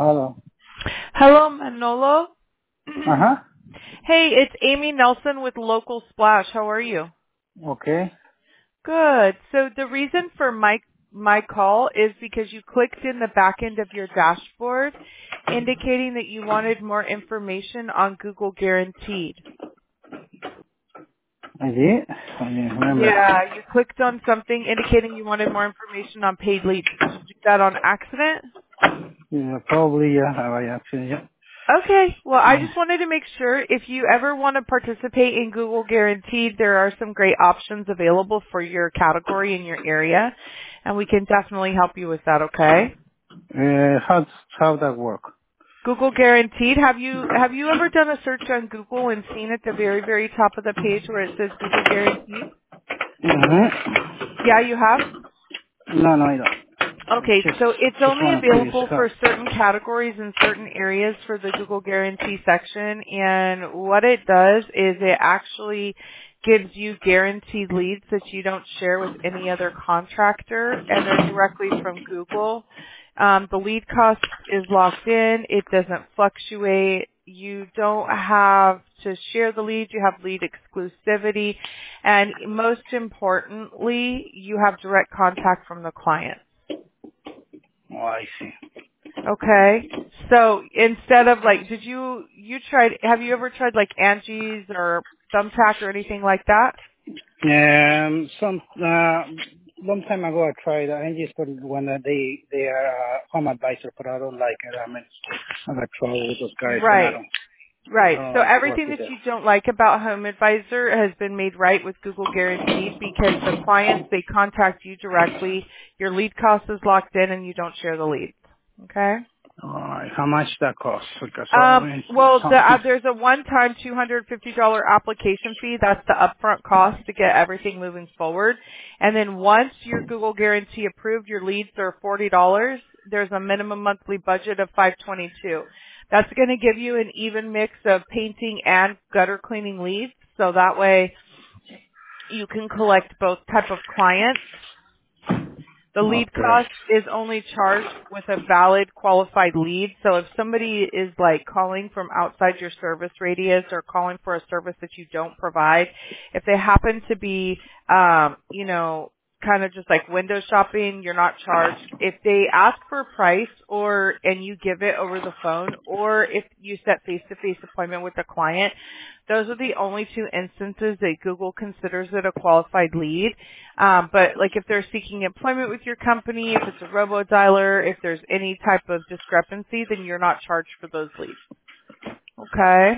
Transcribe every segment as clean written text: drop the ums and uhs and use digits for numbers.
Hello. Hello, Manolo. Uh-huh. Hey, it's Amy Nelson with Local Splash. How are you? Okay. Good. So the reason for my call is because you clicked in the back end of your dashboard indicating that you wanted more information on Google Guaranteed. I did? I didn't remember. Yeah, you clicked on something indicating you wanted more information on paid leads. Did you do that on accident? Yeah, probably, yeah, I actually, yeah. Okay. Well, I just wanted to make sure if you ever want to participate in Google Guaranteed, there are some great options available for your category in your area, and we can definitely help you with that, okay? How that work? Google Guaranteed, have you ever done a search on Google and seen at the very, very top of the page where it says Google Guaranteed? Mm-hmm. Yeah, you have? No, I don't. Okay, Just, so it's just only want to curious available how. for certain categories in certain areas for the Google Guarantee section, and what it does is it actually gives you guaranteed leads that you don't share with any other contractor, and they're directly from Google. The lead cost is locked in. It doesn't fluctuate. You don't have to share the lead. You have lead exclusivity, and most importantly, you have direct contact from the client. Oh, I see. Okay. So instead of like, have you ever tried like Angie's or Thumbtack or anything like that? Long time ago I tried Angie's for when they are home advisor, but I don't like it. I mean, I got trouble with those guys, and I Right. don't, I Right. don't So like to work everything with that them. you don't like about Home Advisor has been made right with Google Guaranteed because the clients, they contact you directly. Your lead cost is locked in and you don't share the leads. Okay? All right, how much that costs? Because I mean, Well, some, there's a one-time $250 application fee. That's the upfront cost to get everything moving forward. And then once your Google Guarantee approved, your leads are $40. There's a minimum monthly budget of $522. That's going to give you an even mix of painting and gutter cleaning leads. So that way you can collect both type of clients. The lead okay. cost is only charged with a valid qualified lead. So if somebody is like calling from outside your service radius or calling for a service that you don't provide, if they happen to be, kind of just like window shopping, you're not charged. If they ask for a price and you give it over the phone, or if you set face-to-face appointment with the client, those are the only two instances that Google considers it a qualified lead. But like if they're seeking employment with your company, if it's a robo-dialer, if there's any type of discrepancy, then you're not charged for those leads. Okay?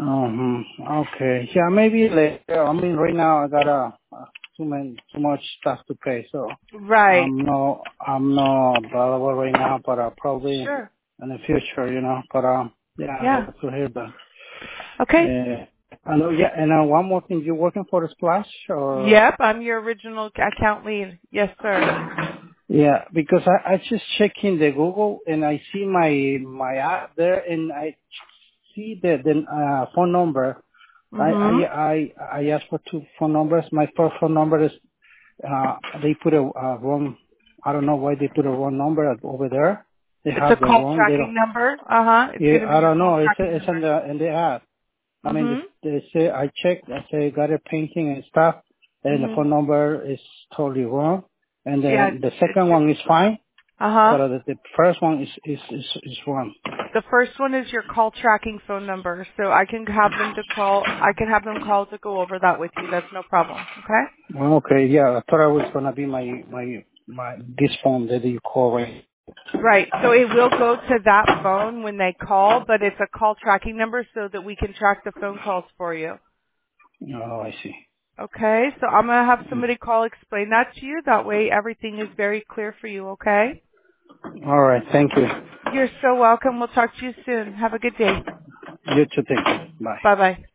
Okay. Yeah, maybe later. I mean, right now I got too much stuff to pay, so Right. I'm not available right now, but probably Sure. in the future, But yeah, I Yeah. hope to hear that. Okay. I know. Yeah, and one more thing, you working for the Splash or? Yep, I'm your original account lead. Yes, sir. Yeah, because I just check in the Google and I see my app there, and I see the phone number. Mhm. I asked for two phone numbers. My first phone number is they put a wrong. I don't know why they put a wrong number over there. They It's a have the call wrong. They tracking don't. number. Uh-huh. It's Yeah, going to be I your don't call know. tracking It's number. in the app. I mean, Mhm. they say I checked. I say got a painting and stuff, and the Mhm. phone number is totally wrong. And Yeah, then the second one is fine, but uh-huh. the first one is wrong. The first one is your call tracking phone number. So I can have them call to go over that with you. That's no problem. Okay? Okay, yeah. I thought it was gonna be my this phone that you call right. Right. So it will go to that phone when they call, but it's a call tracking number so that we can track the phone calls for you. Oh, I see. Okay? So I'm going to have somebody call explain that to you. That way everything is very clear for you, okay? All right. Thank you. You're so welcome. We'll talk to you soon. Have a good day. You too. Take care. Bye. Bye-bye.